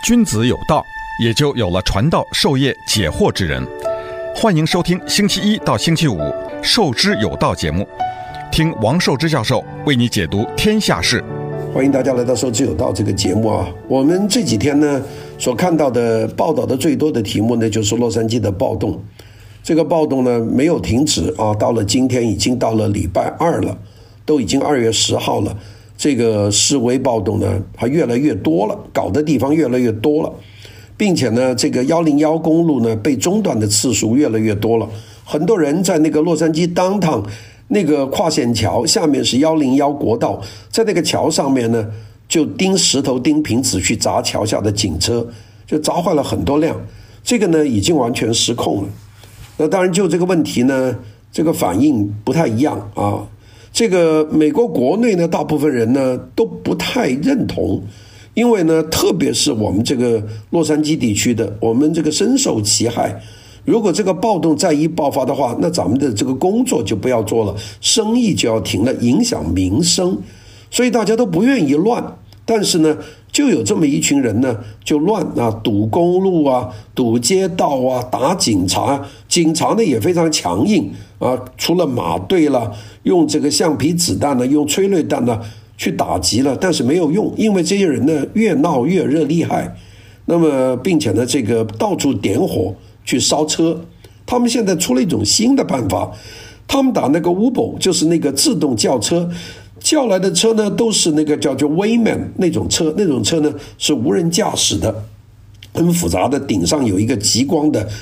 君子有道，也就有了传道授业解惑之人。欢迎收听星期一到星期五《授之有道》节目，听王寿之教授为你解读天下事。 欢迎大家来到《授之有道》这个节目啊。我们这几天呢所看到的报道的最多的题目呢，就是洛杉矶的暴动。这个暴动呢没有停止啊，到了今天已经到了礼拜二了，都已经2月10号了。这个示威暴动呢还越来越多了，搞的地方越来越多了，并且呢这个101公路呢被中断的次数越来越多了。很多人在那个洛杉矶 downtown 那个跨线桥下面是101国道，在那个桥上面呢就钉石头钉瓶子去砸桥下的警车，就砸坏了很多辆。这个呢已经完全失控了。那当然就这个问题呢，这个反应不太一样啊。这个美国国内呢，大部分人呢都不太认同，因为呢，特别是我们这个洛杉矶地区的，我们这个深受其害。如果这个暴动再一爆发的话，那咱们的这个工作就不要做了，生意就要停了，影响民生，所以大家都不愿意乱。但是呢，就有这么一群人呢，就乱啊，堵公路啊，堵街道啊，打警察，警察呢也非常强硬啊，除了马队了，用这个橡皮子弹呢，用催泪弹呢去打击了，但是没有用，因为这些人呢越闹越热厉害，那么并且呢这个到处点火去烧车。他们现在出了一种新的办法，他们打那个 Uber， 就是那个自动叫车。叫来的车呢都是那个叫做 Wayman 那种车呢是无人驾驶的，很复杂的，顶上有一个极光的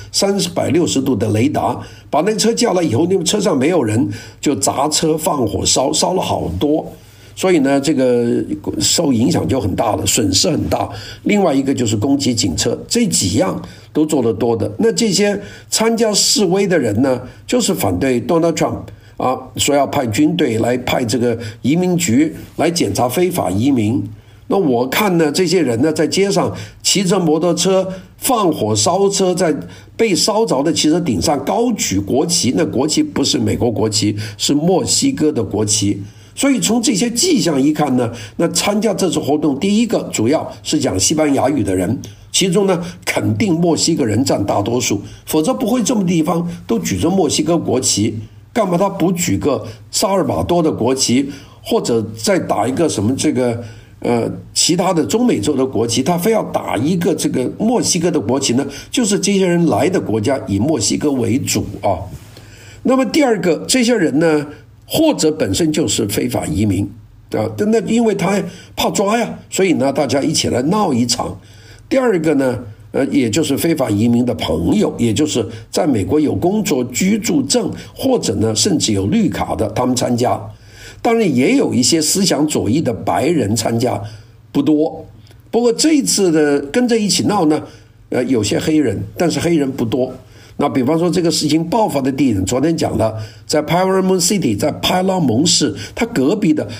360度的雷达，把那车叫来以后，那个车上没有人，就砸车放火烧了好多，所以呢这个受影响就很大了，损失很大。另外一个就是攻击警车，这几样都做得多的。那这些参加示威的人呢，就是反对 Donald Trump啊，说要派军队来派这个移民局来检查非法移民。那我看呢，这些人呢在街上骑着摩托车放火烧车，在被烧着的汽车顶上高举国旗，那国旗不是美国国旗，是墨西哥的国旗。所以从这些迹象一看呢，那参加这次活动，第一个主要是讲西班牙语的人，其中呢肯定墨西哥人占大多数，否则不会这么地方都举着墨西哥国旗。干嘛他不举个萨尔瓦多的国旗，或者再打一个什么这个其他的中美洲的国旗，他非要打一个这个墨西哥的国旗呢？就是这些人来的国家以墨西哥为主啊。那么第二个，这些人呢，或者本身就是非法移民啊，那因为他怕抓呀，所以呢大家一起来闹一场。第二个呢，也就是非法移民的朋友，也就是在美国有工作居住证，或者呢甚至有绿卡的，他们参加。当然也有一些思想左翼的白人参加，不多。不过这一次的跟着一起闹呢，有些黑人，但是黑人不多。那比方说这个事情爆发的地点，昨天讲了，在 Paramount City， 在派拉蒙市，它隔壁的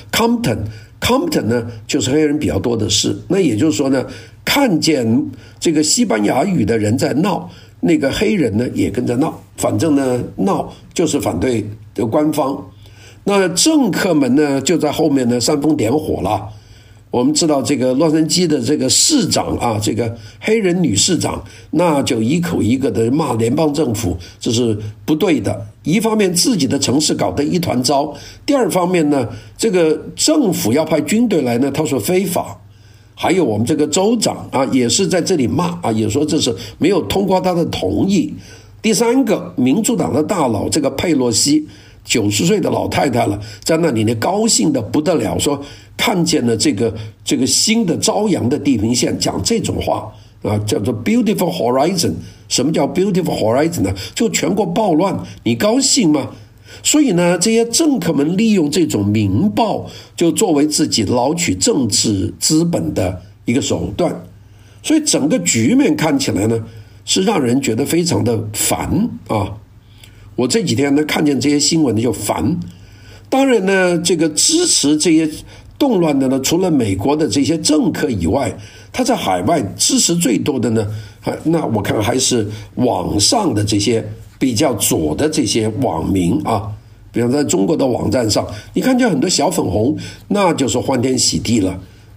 Compton 呢就是黑人比较多的市。那也就是说呢，看见这个西班牙语的人在闹，那个黑人呢也跟着闹，反正呢闹就是反对的官方。那政客们呢就在后面呢煽风点火了。我们知道这个洛杉矶的这个市长啊，这个黑人女市长，那就一口一个的骂联邦政府，这是不对的。一方面自己的城市搞得一团糟，第二方面呢，这个政府要派军队来呢，他说非法。还有我们这个州长啊，也是在这里骂啊，也说这是没有通过他的同意。第三个，民主党的大佬这个佩洛西，90岁的老太太了，在那里呢高兴的不得了，说看见了这个新的朝阳的地平线，讲这种话啊，叫做 Beautiful Horizon。 什么叫 Beautiful Horizon 呢？就全国暴乱，你高兴吗？所以呢，这些政客们利用这种民暴，就作为自己捞取政治资本的一个手段。所以整个局面看起来呢，是让人觉得非常的烦啊。我这几天呢看见这些新闻就烦。当然呢，这个支持这些动乱的呢，除了美国的这些政客以外，他在海外支持最多的呢，那我看还是网上的这些比较左的这些网民啊。比方在中国的网站上，你看见很多小粉红，那就是欢天喜地了。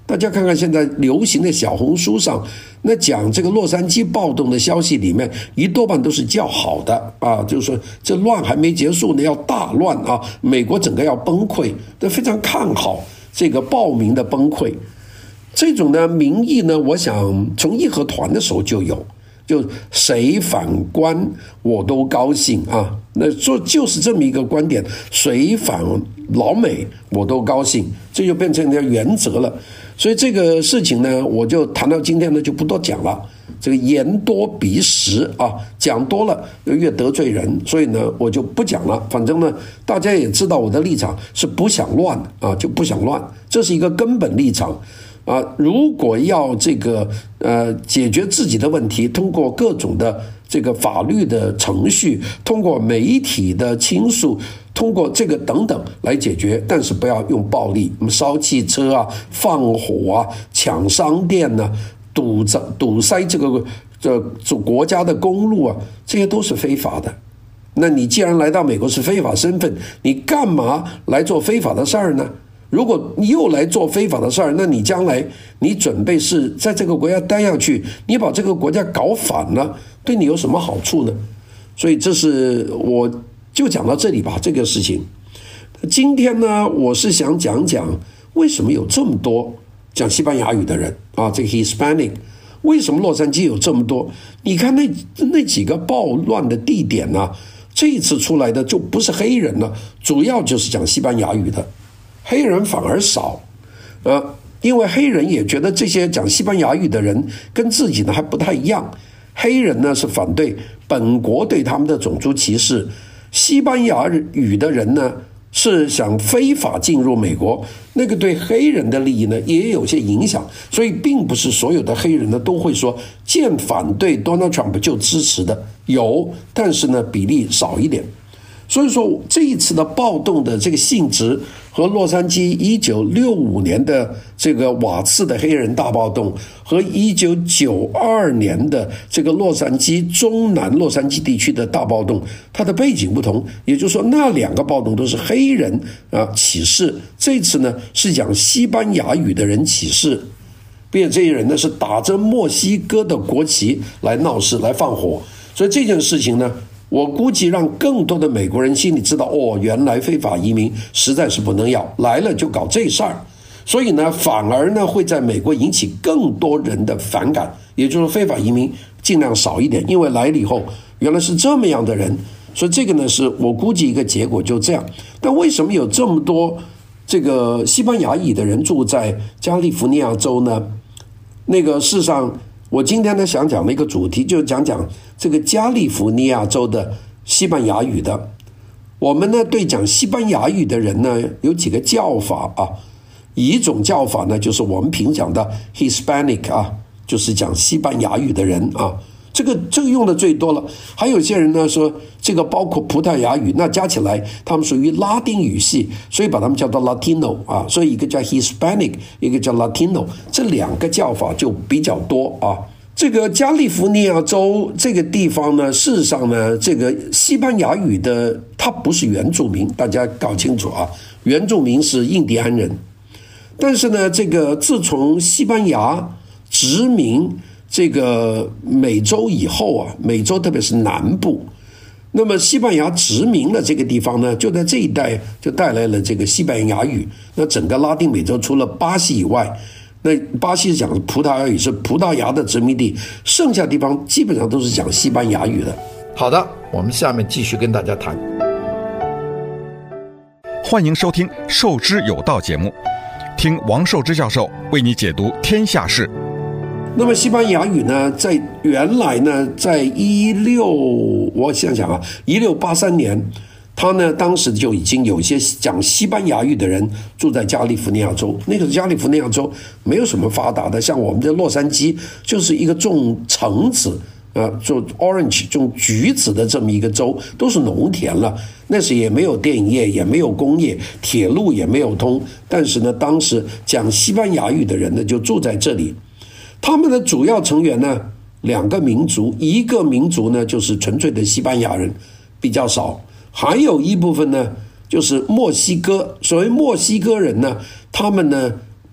大家看看现在流行的小红书上，那讲这个洛杉矶暴动的消息里面，一多半都是叫好的啊，就是说这乱还没结束呢，要大乱啊，美国整个要崩溃，都非常看好这个暴民的崩溃。这种呢民意呢，我想从义和团的时候就有，就谁反官我都高兴啊，那就是这么一个观点，谁反老美我都高兴，这就变成一个原则了。所以这个事情呢，我就谈到今天呢就不多讲了。这个言多必失啊，讲多了越得罪人，所以呢我就不讲了。反正呢大家也知道我的立场是不想乱啊，就不想乱，这是一个根本立场啊。如果要这个解决自己的问题，通过各种的这个法律的程序，通过媒体的倾诉，通过这个等等来解决，但是不要用暴力，烧汽车啊，放火啊，抢商店呢，堵塞这国家的公路啊，这些都是非法的。那你既然来到美国是非法身份，你干嘛来做非法的事儿呢？如果你又来做非法的事儿，那你将来你准备是在这个国家待下去，你把这个国家搞反了，对你有什么好处呢？所以这是我就讲到这里吧，这个事情。今天呢，我是想讲讲为什么有这么多讲西班牙语的人啊，这个 Hispanic， 为什么洛杉矶有这么多？你看那几个暴乱的地点呢，这一次出来的就不是黑人了，主要就是讲西班牙语的，黑人反而少，因为黑人也觉得这些讲西班牙语的人跟自己呢还不太一样。黑人呢是反对本国对他们的种族歧视，西班牙语的人呢是想非法进入美国，那个对黑人的利益呢也有些影响，所以并不是所有的黑人呢都会说见反对 Donald Trump 就支持的，有，但是呢比例少一点。所以说这一次的暴动的这个性质和洛杉矶1965年的这个瓦茨的黑人大暴动和1992年的这个洛杉矶中南洛杉矶地区的大暴动，它的背景不同，也就是说那两个暴动都是黑人起事，这次呢是讲西班牙语的人起事，并且这些人呢是打着墨西哥的国旗来闹事来放火，所以这件事情呢，我估计让更多的美国人心里知道，原来非法移民实在是不能要，来了就搞这事儿，所以呢反而呢会在美国引起更多人的反感，也就是非法移民尽量少一点，因为来了以后原来是这么样的人，所以这个呢是我估计一个结果就这样。但为什么有这么多这个西班牙裔的人住在加利福尼亚州呢？那个事实上我今天呢想讲的一个主题就是讲讲这个加利福尼亚州的西班牙语的。我们呢对讲西班牙语的人呢有几个叫法啊，一种叫法呢就是我们平讲的 Hispanic 啊，就是讲西班牙语的人啊，这个用的最多了。还有些人呢说这个包括葡萄牙语，那加起来他们属于拉丁语系，所以把他们叫做 Latino 啊，所以一个叫 Hispanic， 一个叫 Latino， 这两个叫法就比较多啊。这个加利福尼亚州这个地方呢，事实上呢，这个西班牙语的它不是原住民，大家搞清楚啊，原住民是印第安人。但是呢，这个自从西班牙殖民这个美洲以后啊，美洲特别是南部，那么西班牙殖民了这个地方呢，就在这一带就带来了这个西班牙语。那整个拉丁美洲除了巴西以外，那巴西讲葡萄牙语是葡萄牙的殖民地，剩下地方基本上都是讲西班牙语的。 好的，我们下面继续跟大家谈。 欢迎收听《授之有道》节目，听王寿之教授为你解读天下事。 那么西班牙语呢，在原来呢，在1683年，他呢当时就已经有一些讲西班牙语的人住在加利福尼亚州。那个加利福尼亚州没有什么发达的，像我们的洛杉矶就是一个种橙子种 orange 种橘子的这么一个州，都是农田了。那时也没有电影业，也没有工业，铁路也没有通。但是呢，当时讲西班牙语的人呢就住在这里。他们的主要成员呢，两个民族，一个民族呢就是纯粹的西班牙人，比较少，还有一部分呢就是墨西哥。所谓墨西哥人呢，他们呢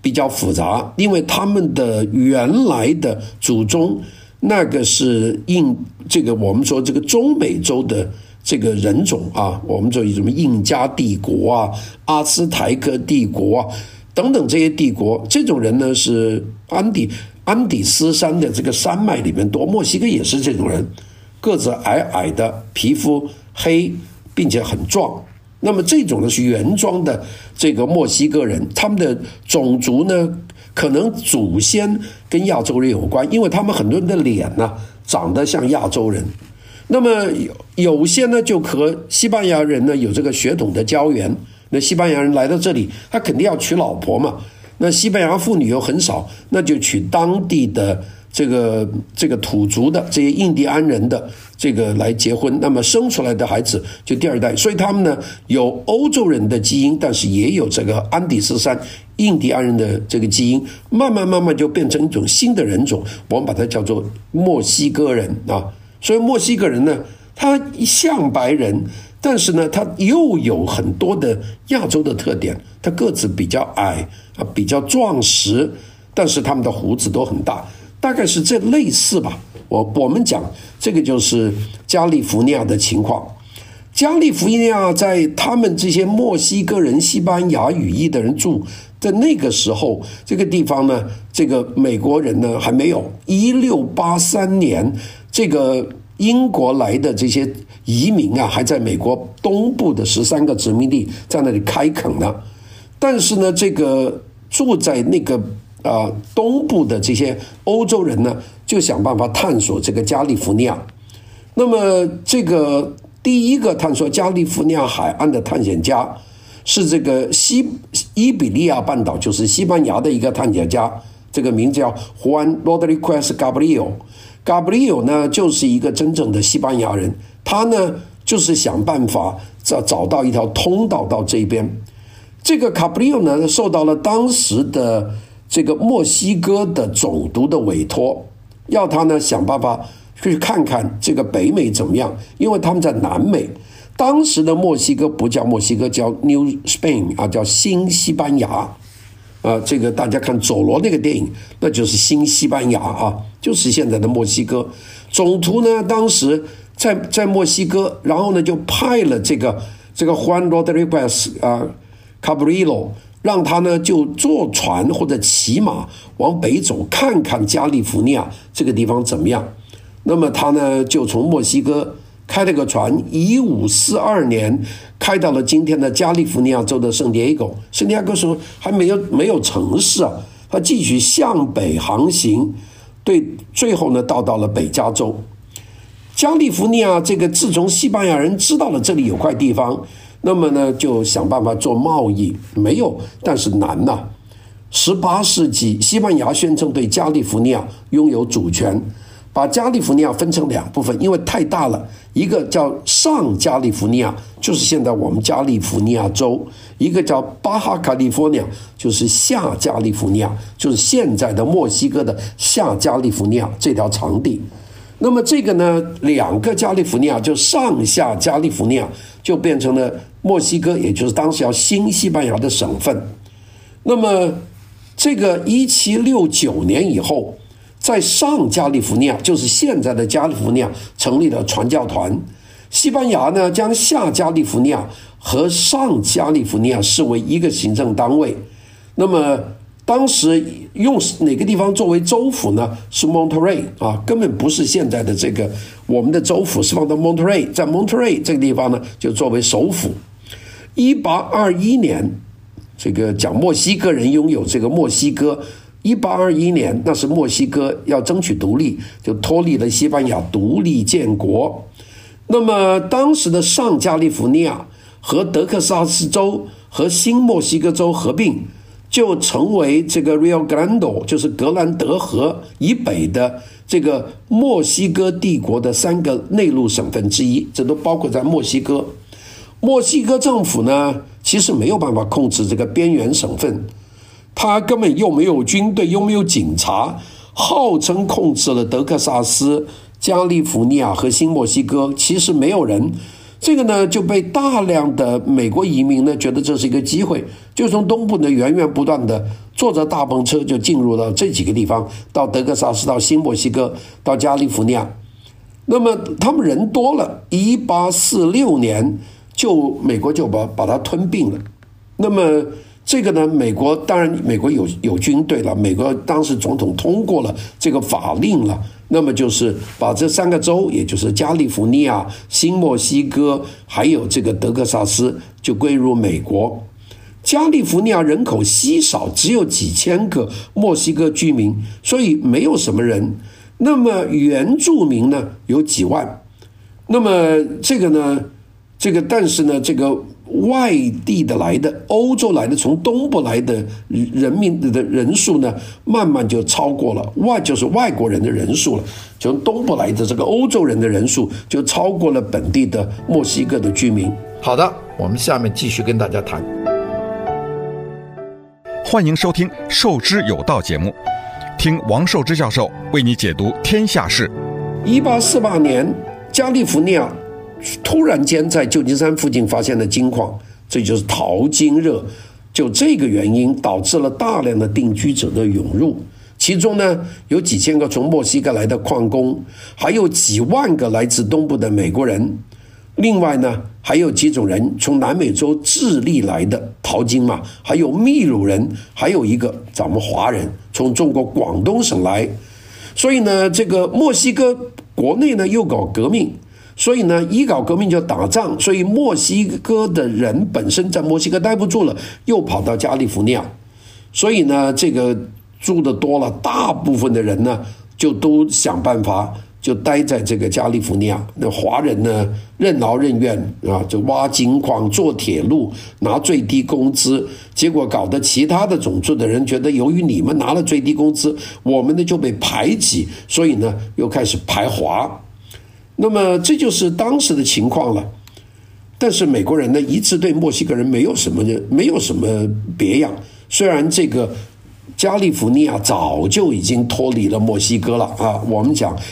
比较复杂，因为他们的原来的祖宗那个是我们说这个中美洲的这个人种啊，我们说什么印加帝国啊、阿兹台克帝国啊等等这些帝国，这种人呢是安第斯山的这个山脉里面多，墨西哥也是这种人，个子矮矮的，皮肤黑，并且很壮。那么这种呢是原装的这个墨西哥人，他们的种族呢可能祖先跟亚洲人有关，因为他们很多人的脸呢长得像亚洲人。那么有些呢就和西班牙人呢有这个血统的交源，那西班牙人来到这里，他肯定要娶老婆嘛，那西班牙妇女又很少，那就娶当地的这个土族的这些印第安人的这个来结婚，那么生出来的孩子就第二代，所以他们呢有欧洲人的基因，但是也有这个安第斯山印第安人的这个基因，慢慢就变成一种新的人种，我们把它叫做墨西哥人啊。所以墨西哥人呢，他像白人，但是呢他又有很多的亚洲的特点，他个子比较矮啊，比较壮实，但是他们的胡子都很大，大概是这类似吧。我们讲这个就是加利福尼亚的情况。加利福尼亚在他们这些墨西哥人、西班牙语裔的人住在那个时候，这个地方呢，这个美国人呢还没有。1683年，这个英国来的这些移民啊，还在美国东部的13个殖民地在那里开垦呢。但是呢，这个住在那个东部的这些欧洲人呢，就想办法探索这个加利福尼亚。那么这个第一个探索加利福尼亚海岸的探险家是这个伊比利亚半岛，就是西班牙的一个探险家，这个名字叫 Juan Rodríguez Gabriel。Gabriel 呢就是一个真正的西班牙人，他呢就是想办法找到一条通道到这边。这个 Gabriel 呢受到了当时的这个墨西哥的总督的委托，要他呢想办法去看看这个北美怎么样，因为他们在南美。当时的墨西哥不叫墨西哥，叫 New Spain 啊，叫新西班牙。这个大家看佐罗那个电影，那就是新西班牙啊，就是现在的墨西哥。总督呢当时在墨西哥，然后呢就派了这个 Juan Rodríguez Cabrillo， 让他呢就坐船或者骑马往北走，看看加利福尼亚这个地方怎么样。那么他呢就从墨西哥开了个船，1542年开到了今天的加利福尼亚州的圣地亚哥。圣地亚哥时候还没有城市啊，他继续向北航行，最后呢到了北加州。加利福尼亚这个自从西班牙人知道了这里有块地方，那么呢就想办法做贸易，没有，但是难呐。18世纪西班牙宣称对加利福尼亚拥有主权，把加利福尼亚分成两部分，因为太大了，一个叫上加利福尼亚，就是现在我们加利福尼亚州，一个叫巴哈卡利福尼亚，就是下加利福尼亚，就是现在的墨西哥的下加利福尼亚这条长地。那么这个呢，两个加利福尼亚就上下加利福尼亚就变成了墨西哥，也就是当时叫新西班牙的省份。那么这个1769年以后，在上加利福尼亚，就是现在的加利福尼亚成立了传教团。西班牙呢将下加利福尼亚和上加利福尼亚视为一个行政单位。那么当时用哪个地方作为州府呢？是 Monterrey 啊，根本不是现在的这个我们的州府是放到 Monterrey， 在 Monterrey 这个地方呢就作为首府。1821年，这个讲墨西哥人拥有这个墨西哥。1821年，那是墨西哥要争取独立，就脱离了西班牙，独立建国。那么当时的上加利福尼亚和德克萨斯州和新墨西哥州合并，就成为这个 Rio Grande， 就是格兰德河以北的这个墨西哥帝国的3个内陆省份之一，这都包括在墨西哥。墨西哥政府呢，其实没有办法控制这个边缘省份，他根本又没有军队，又没有警察，号称控制了德克萨斯、加利福尼亚和新墨西哥，其实没有人。这个呢就被大量的美国移民呢觉得这是一个机会，就从东部呢源源不断的坐着大篷车就进入到这几个地方，到德克萨斯，到新墨西哥，到加利福尼亚。那么他们人多了，1846年美国就把它吞并了。那么这个呢，美国当然美国有军队了，美国当时总统通过了这个法令了，那么就是把这3个州，也就是加利福尼亚、新墨西哥还有这个德克萨斯就归入美国。加利福尼亚人口稀少，只有几千个墨西哥居民，所以没有什么人。那么原住民呢有几万，那么这个呢，但是呢，这个外地的来的，欧洲来的，从东部来的人民的人数呢，慢慢就超过了就是外国人的人数了。从东部来的这个欧洲人的人数就超过了本地的墨西哥的居民。 好的，我们下面继续跟大家谈。 欢迎收听《授之有道》节目，听王寿之教授为你解读天下事。 1848年，加利福尼亚突然间在旧金山附近发现了金矿，这就是淘金热。就这个原因导致了大量的定居者的涌入，其中呢有几千个从墨西哥来的矿工，还有几万个来自东部的美国人。另外呢还有几种人从南美洲智利来的淘金嘛，还有秘鲁人，还有一个咱们华人从中国广东省来。所以呢这个墨西哥国内呢又搞革命，所以呢一搞革命就打仗，所以墨西哥的人本身在墨西哥待不住了，又跑到加利福尼亚。所以呢这个住的多了，大部分的人呢就都想办法就待在这个加利福尼亚。那华人呢任劳任怨啊，就挖金矿、做铁路，拿最低工资。结果搞得其他的种族的人觉得，由于你们拿了最低工资，我们呢就被排挤，所以呢又开始排华。那么这就是当时的情况了。但是美国人呢一直对墨西哥人没有什么别样，虽然这个加利福尼亚早就已经脱离了墨西哥了啊，我们讲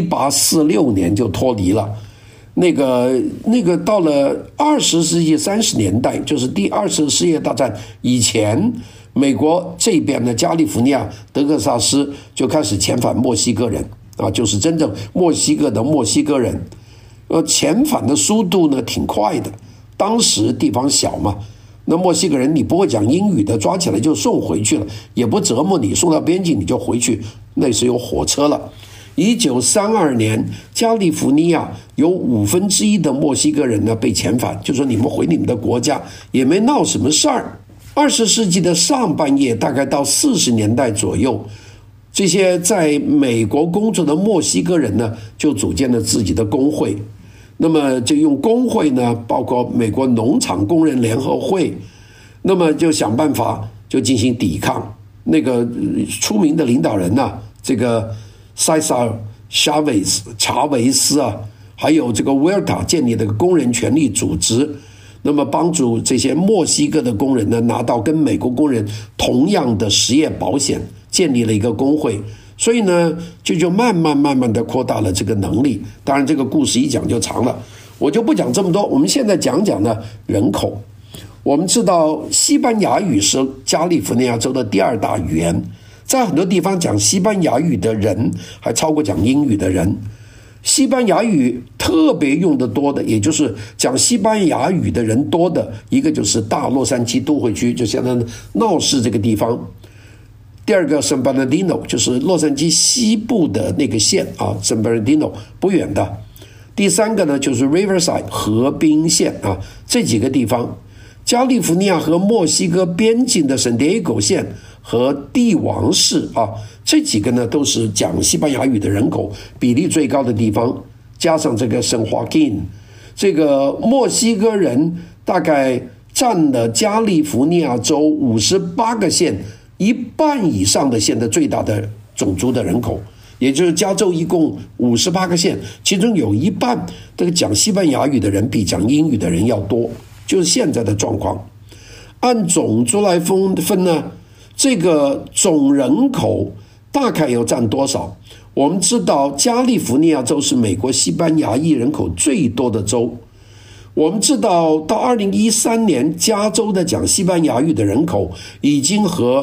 1846年就脱离了。那个到了20世纪30年代，就是第2次世界大战以前，美国这边的加利福尼亚、德克萨斯就开始遣返墨西哥人啊，就是真正墨西哥的墨西哥人。遣返的速度呢挺快的，当时地方小嘛，那墨西哥人你不会讲英语的，抓起来就送回去了，也不折磨你，送到边境你就回去，那时有火车了。1932年，加利福尼亚有1/5的墨西哥人呢被遣返，就说你们回你们的国家，也没闹什么事儿。20世纪的上半叶，大概到40年代左右，这些在美国工作的墨西哥人呢，就组建了自己的工会。那么就用工会呢，包括美国农场工人联合会，那么就想办法就进行抵抗。那个出名的领导人呢，这个塞萨尔·查维斯啊，还有这个威尔塔建立了工人权利组织，那么帮助这些墨西哥的工人呢拿到跟美国工人同样的失业保险，建立了一个工会。所以呢就慢慢的扩大了这个能力。当然这个故事一讲就长了，我就不讲这么多。我们现在讲讲呢人口。我们知道西班牙语是加利福尼亚州的第2大语言，在很多地方讲西班牙语的人还超过讲英语的人。西班牙语特别用得多的，也就是讲西班牙语的人多的一个就是大洛杉矶都会区，就相当于闹市这个地方。第二个 San Bernardino 就是洛杉矶西部的那个县啊 San Bernardino 不远的。第三个呢就是 Riverside 河滨县啊，这几个地方。加利福尼亚和墨西哥边境的圣地亚哥县和帝王市啊，这几个呢都是讲西班牙语的人口比例最高的地方。加上这个圣华金，这个墨西哥人大概占了加利福尼亚州58个县1半以上的县的最大的种族的人口，也就是加州一共58个县，其中有1半这个讲西班牙语的人比讲英语的人要多，就是现在的状况。按种族来分呢，这个总人口大概有占多少？我们知道加利福尼亚州是美国西班牙裔人口最多的州。我们知道到2013年，加州的讲西班牙语的人口已经和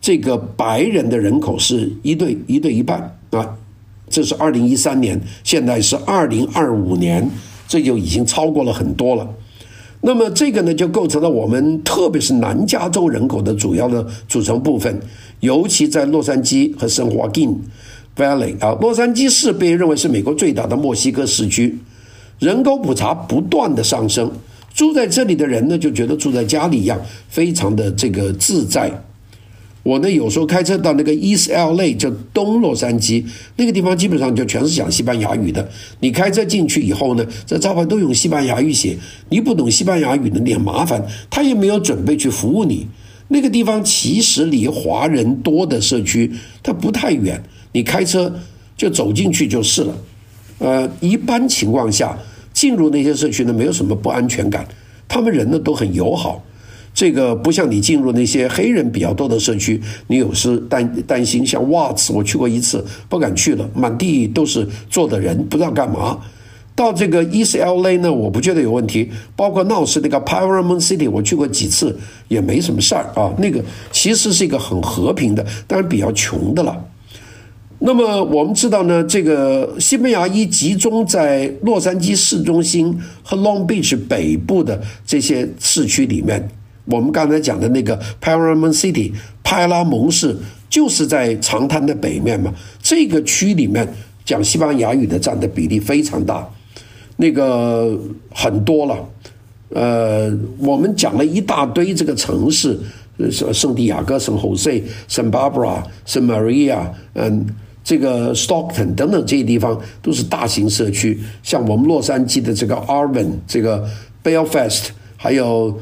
这个白人的人口是一对一半啊，这是2013年，现在是2025年，这就已经超过了很多了。那么这个呢，就构成了我们特别是南加州人口的主要的组成部分，尤其在洛杉矶和圣华金 Valley 啊，洛杉矶市被认为是美国最大的墨西哥市区，人口普查不断的上升，住在这里的人呢，就觉得住在家里一样，非常的这个自在。我呢有时候开车到那个 East LA 就东洛杉矶那个地方，基本上就全是讲西班牙语的。你开车进去以后呢，这招牌都用西班牙语写，你不懂西班牙语呢，你很麻烦，他也没有准备去服务你。那个地方其实离华人多的社区它不太远，你开车就走进去就是了。一般情况下进入那些社区呢，没有什么不安全感，他们人呢都很友好。这个不像你进入那些黑人比较多的社区，你有时担心，像瓦茨我去过一次，不敢去了，满地都是坐的人，不知道干嘛。到这个 East LA 呢，我不觉得有问题，包括闹市那个 Paramount City 我去过几次，也没什么事儿啊。那个其实是一个很和平的，当然比较穷的了。那么我们知道呢，这个西班牙裔集中在洛杉矶市中心和 Long Beach 北部的这些市区里面。我们刚才讲的那个 Paramount City 派拉蒙市就是在长滩的北面嘛，这个区里面讲西班牙语的占的比例非常大，那个很多了。我们讲了一大堆这个城市，圣地亚哥、圣何塞、圣巴布拉、圣玛利亚，这个 Stockton 等等这些地方都是大型社区，像我们洛杉矶的这个 Arvin、这个 Belfast。还有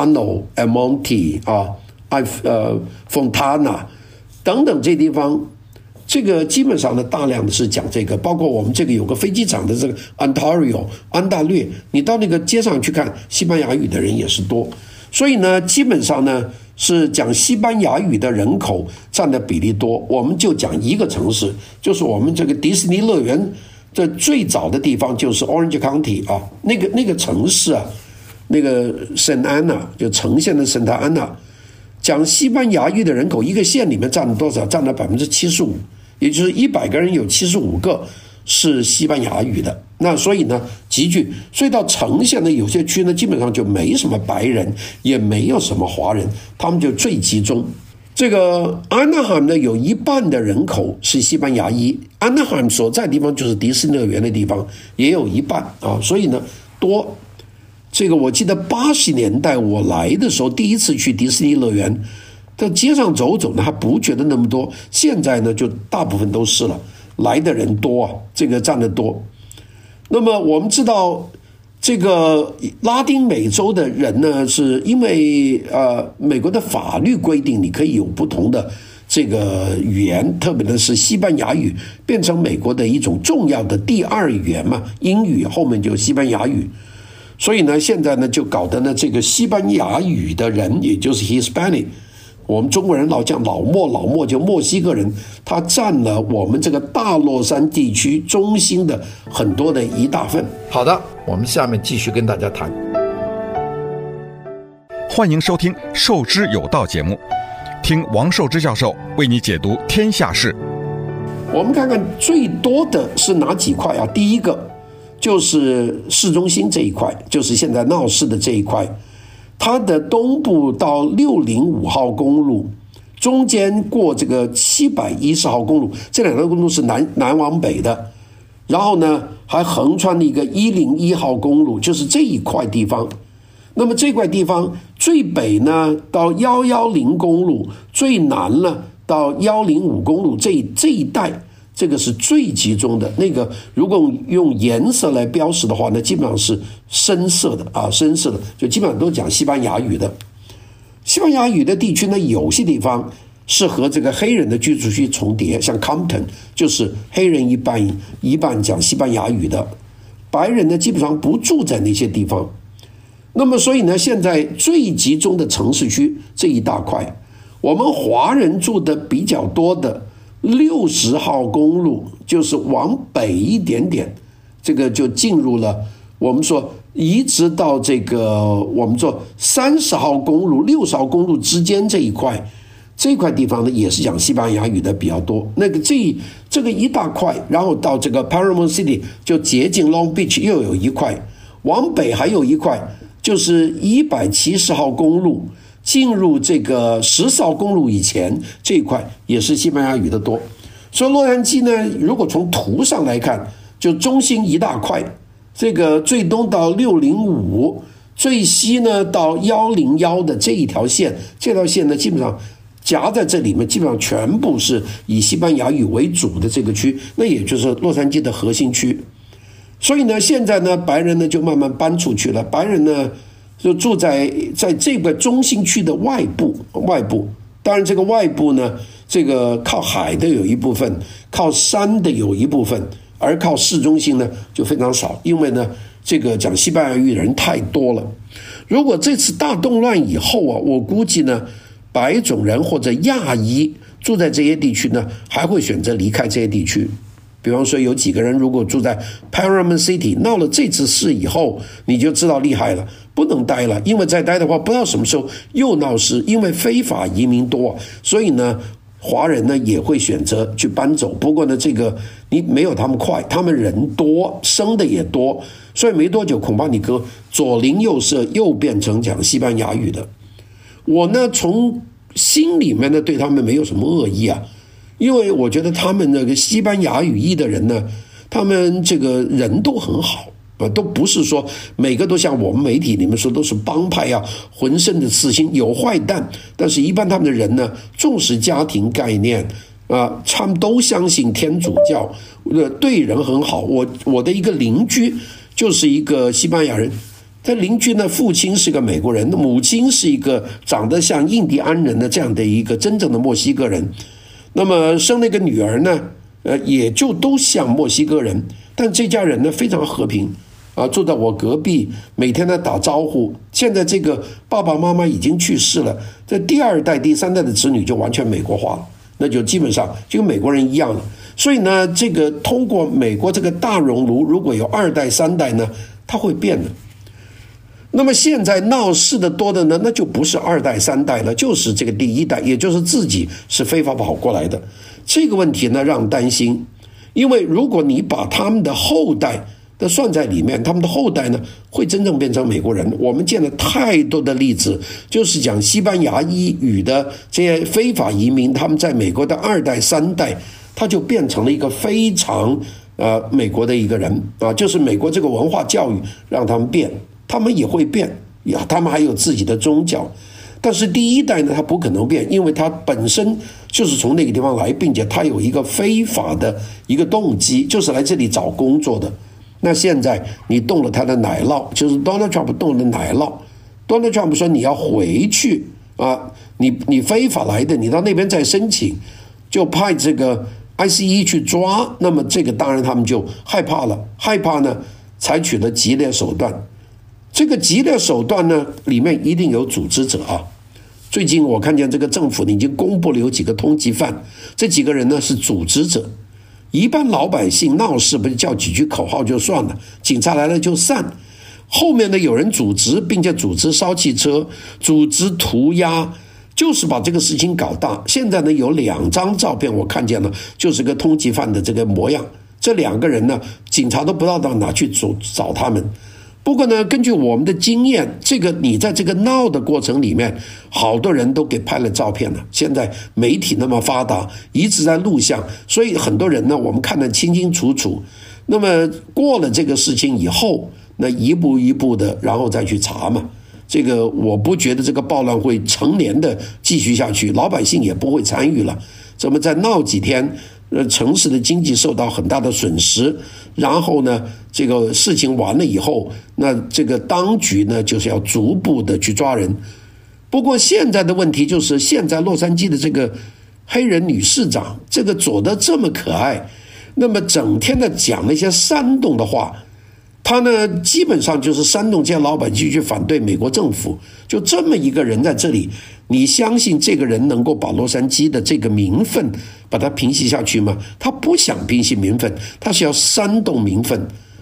Delano、Monte 啊、Fontana 等等这地方，这个基本上呢大量的是讲这个，包括我们这个有个飞机场的这个 Ontario 安大略，你到那个街上去看，西班牙语的人也是多，所以呢基本上呢是讲西班牙语的人口占的比例多。我们就讲一个城市，就是我们这个迪士尼乐园的最早的地方就是 Orange County 啊，那个城市啊。那个圣安娜就城县的圣塔安娜，讲西班牙语的人口，一个县里面占了多少？占了75%，也就是100个人有75个是西班牙语的。那所以呢，集聚，所以到城县的有些区呢，基本上就没什么白人，也没有什么华人，他们就最集中。这个安纳罕呢，有一半的人口是西班牙裔，安纳罕所在的地方就是迪士尼乐园的地方，也有一半啊，所以呢多。这个我记得80年代我来的时候，第一次去迪士尼乐园，在街上走走呢，还不觉得那么多。现在呢，就大部分都是了，来的人多啊，这个占得多。那么我们知道，这个拉丁美洲的人呢，是因为美国的法律规定，你可以有不同的这个语言，特别的是西班牙语变成美国的一种重要的第二语言嘛，英语后面就西班牙语。所以呢，现在呢就搞得呢这个西班牙语的人，也就是 Hispanic， 我们中国人老讲老墨就墨西哥人，他占了我们这个大洛杉地区中心的很多的一大份。 好的，我们下面继续跟大家谈。 欢迎收听《授之有道》节目，听王寿之教授为你解读天下事。 我们看看最多的是哪几块啊？第一个就是市中心这一块，就是现在闹市的这一块，它的东部到605号公路，中间过这个710号公路，这两条公路是南往北的，然后呢还横穿了一个101号公路，就是这一块地方。那么这块地方最北呢到110公路，最南呢到105公路，这一带这个是最集中的。那个如果用颜色来标识的话呢，基本上是深色的啊，深色的，就基本上都讲西班牙语的。西班牙语的地区呢，有些地方是和这个黑人的居住区重叠，像 Compton 就是黑人一半讲西班牙语的，白人呢基本上不住在那些地方。那么所以呢，现在最集中的城市区这一大块，我们华人住的比较多的60号公路，就是往北一点点，这个就进入了我们说一直到这个我们说30号公路、60号公路之间这一块， 这块地方呢也是讲西班牙语的比较多。那个这个一大块，然后到这个 Paramount City 就接近 Long Beach 又有一块，往北还有一块，就是170号公路进入这个14号公路以前这一块也是西班牙语的多。所以洛杉矶呢，如果从图上来看，就中心一大块，这个最东到605，最西呢到101的这一条线，这条线呢基本上夹在这里面，基本上全部是以西班牙语为主的这个区，那也就是洛杉矶的核心区。所以呢，现在呢，白人呢就慢慢搬出去了，白人呢就住在这个中心区的外部。当然，这个外部呢，这个靠海的有一部分，靠山的有一部分，而靠市中心呢就非常少，因为呢，这个讲西班牙语的人太多了。如果这次大动乱以后啊，我估计呢，白种人或者亚裔住在这些地区呢，还会选择离开这些地区。比方说有几个人如果住在 Paramount City， 闹了这次事以后，你就知道厉害了，不能待了，因为再待的话不知道什么时候又闹事，因为非法移民多，所以呢华人呢也会选择去搬走。不过呢这个你没有他们快，他们人多，生的也多，所以没多久恐怕你哥左邻右舍又变成讲西班牙语的。我呢从心里面呢对他们没有什么恶意啊，因为我觉得他们那个西班牙语裔的人呢，他们这个人都很好，都不是说每个都像我们媒体里面说都是帮派啊，浑身的刺青，有坏蛋，但是一般他们的人呢重视家庭概念啊，他们都相信天主教，对人很好。我的一个邻居就是一个西班牙人，他邻居呢父亲是个美国人，母亲是一个长得像印第安人的这样的一个真正的墨西哥人。那么生了一个女儿呢，也就都像墨西哥人，但这家人呢非常和平啊，住在我隔壁，每天呢打招呼。现在这个爸爸妈妈已经去世了，这第二代、第三代的子女就完全美国化了，那就基本上就跟美国人一样了。所以呢，这个通过美国这个大熔炉，如果有2代、3代呢，它会变的。那么现在闹事的多的呢，那就不是2代3代了，就是这个第1代，也就是自己是非法跑过来的。这个问题呢让人担心，因为如果你把他们的后代的算在里面，他们的后代呢会真正变成美国人。我们见了太多的例子，就是讲西班牙语的这些非法移民，他们在美国的2代3代，他就变成了一个非常美国的一个人啊，就是美国这个文化教育让他们变。他们也会变，他们还有自己的宗教，但是第1代呢，他不可能变，因为他本身就是从那个地方来，并且他有一个非法的一个动机，就是来这里找工作的。那现在你动了他的奶酪，就是 Donald Trump 动了奶酪。Donald Trump 说你要回去啊，你非法来的，你到那边再申请，就派这个 ICE 去抓。那么这个当然他们就害怕了，害怕呢，采取了激烈手段。这个激烈手段呢，里面一定有组织者啊。最近我看见这个政府已经公布了有几个通缉犯，这几个人呢是组织者。一般老百姓闹事不是叫几句口号就算了，警察来了就散。后面呢有人组织，并且组织烧汽车，组织涂鸦，就是把这个事情搞大。现在呢有2张照片我看见了，就是个通缉犯的这个模样。这2个人呢，警察都不知道到哪去找他们。不过呢，根据我们的经验，这个你在这个闹的过程里面，好多人都给拍了照片了。现在媒体那么发达，一直在录像，所以很多人呢，我们看得清清楚楚。那么过了这个事情以后，那一步一步的，然后再去查嘛。这个我不觉得这个暴乱会成年的继续下去，老百姓也不会参与了。怎么再闹几天？城市的经济受到很大的损失，然后呢，这个事情完了以后，那这个当局呢就是要逐步的去抓人。不过现在的问题就是，现在洛杉矶的这个黑人女市长，这个走得这么可爱，那么整天的讲那些煽动的话，他呢基本上就是煽动这些老百姓去反对美国政府。就这么一个人在这里，你相信这个人能够把洛杉矶的这个民愤把它平息下去吗？他不想平息民愤，他是要煽动民愤。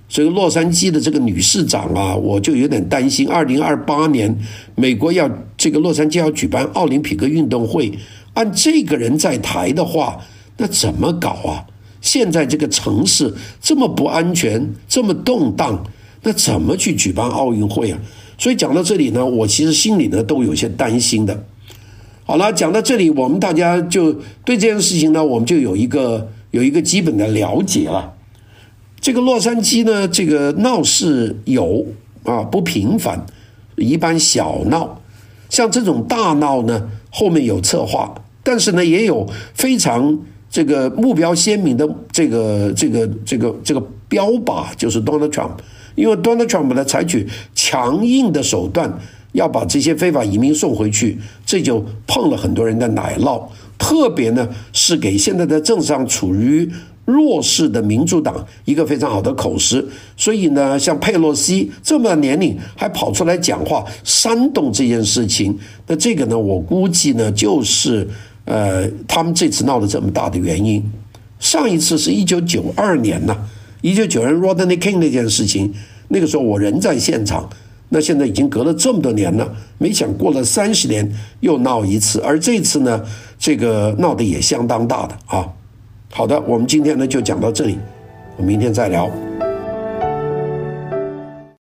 所以洛杉矶的这个女市长啊，我就有点担心，2028年美国这个洛杉矶要举办奥林匹克运动会，按这个人在台的话，那怎么搞啊？现在这个城市这么不安全，这么动荡，那怎么去举办奥运会啊？所以讲到这里呢，我其实心里呢都有些担心的。好了，讲到这里，我们大家就对这件事情呢，我们就有一个基本的了解了。这个洛杉矶呢，这个闹事不频繁，一般小闹，像这种大闹呢，后面有策划，但是呢，也有非常这个目标鲜明的这个标靶，就是 Donald Trump， 因为 Donald Trump 呢采取强硬的手段，要把这些非法移民送回去，这就碰了很多人的奶酪，特别呢是给现在在政治上处于弱势的民主党一个非常好的口实，所以呢，像佩洛西这么年龄还跑出来讲话煽动这件事情，那这个呢，我估计呢就是他们这次闹得这么大的原因。上一次是1992年1992年 Rodney King 那件事情，那个时候我人在现场，那现在已经隔了这么多年了，没想过了30年又闹一次，而这次呢，这个闹得也相当大的啊。好的，我们今天呢就讲到这里，我们明天再聊。